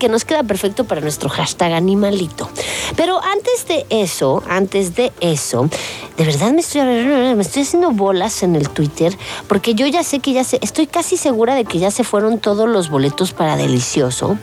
que nos queda perfecto para nuestro hashtag animalito. Pero antes de eso, de verdad me estoy haciendo bolas en el Twitter, porque yo estoy casi segura de que ya se fueron todos los boletos para Delicioso.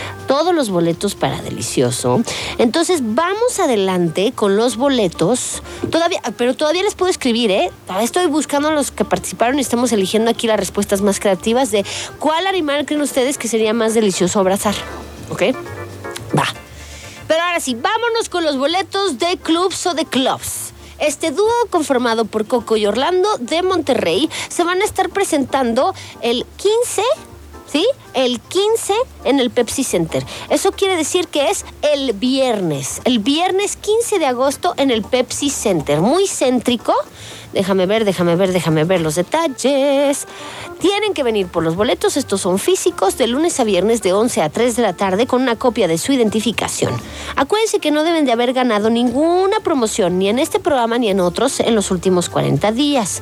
Entonces vamos adelante con los boletos. Pero todavía les puedo escribir, ¿eh? Estoy buscando a los que participaron y estamos eligiendo aquí las respuestas más creativas de cuál animal creen ustedes que sería más delicioso abrazar. ¿Ok? Va. Pero ahora sí, vámonos con los boletos de Clubs o de Clubs. Este dúo conformado por Coco y Orlando de Monterrey se van a estar presentando el 15... ¿sí? El 15 en el Pepsi Center. Eso quiere decir que es el viernes 15 de agosto en el Pepsi Center. Muy céntrico. Déjame ver los detalles. Tienen que venir por los boletos. Estos son físicos de lunes a viernes de 11 a 3 de la tarde con una copia de su identificación. Acuérdense que no deben de haber ganado ninguna promoción, ni en este programa ni en otros, en los últimos 40 días.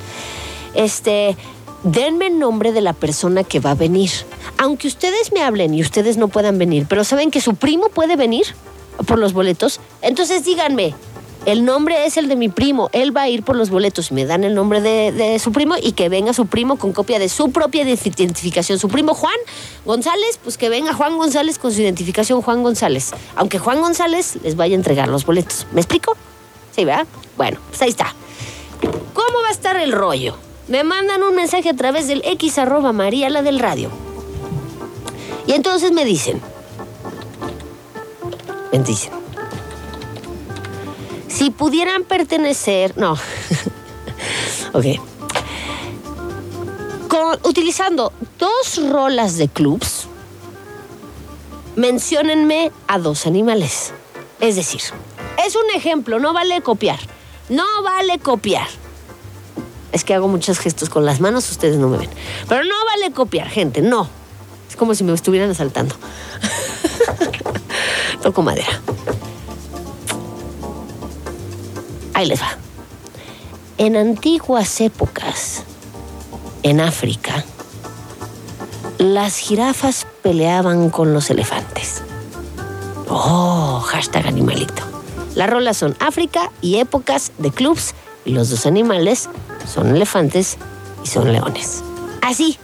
Denme el nombre de la persona que va a venir. Aunque ustedes me hablen y ustedes no puedan venir, pero saben que su primo puede venir por los boletos, entonces díganme, el nombre es el de mi primo, él va a ir por los boletos. Me dan el nombre de su primo y que venga su primo con copia de su propia identificación. Su primo Juan González, pues que venga Juan González con su identificación Juan González. Aunque Juan González les vaya a entregar los boletos. ¿Me explico? Sí, ¿verdad? Bueno, pues ahí está. ¿Cómo va a estar el rollo? Me mandan un mensaje a través del X @María la del radio. Y entonces me dicen, si pudieran pertenecer, no, ok, utilizando 2 rolas de Clubs, menciónenme a 2 animales. Es decir, es un ejemplo, no vale copiar. Es que hago muchos gestos con las manos, ustedes no me ven. Pero no vale copiar, gente, no. Es como si me estuvieran asaltando. Toco madera. Ahí les va. En antiguas épocas, en África, las jirafas peleaban con los elefantes. Hashtag animalito. Las rolas son África y épocas de Clubs, y los 2 animales son elefantes y son leones. Así.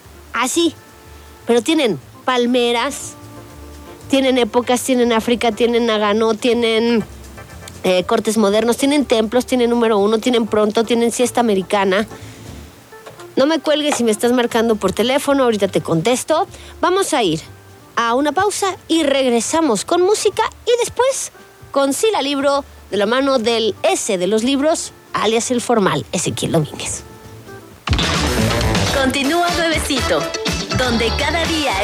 Pero tienen palmeras, tienen épocas, tienen África, tienen Nagano, tienen cortes modernos, tienen templos, tienen número 1, tienen pronto, tienen siesta americana. No me cuelgues si me estás marcando por teléfono, ahorita te contesto. Vamos a ir a una pausa y regresamos con música y después con Sila Libro de la mano del S de los libros, alias el formal, Ezequiel Domínguez. Continúa Nuevecito, donde cada día